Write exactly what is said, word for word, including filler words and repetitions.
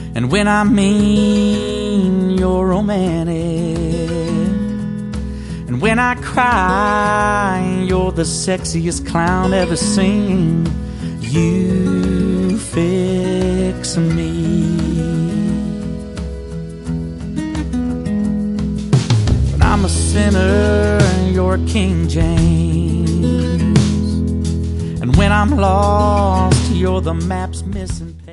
And when I mean you're romantic, and when I cry, you're the sexiest clown ever seen. You fix me. When I'm a sinner, you're King James. And when I'm lost, you're the map's missing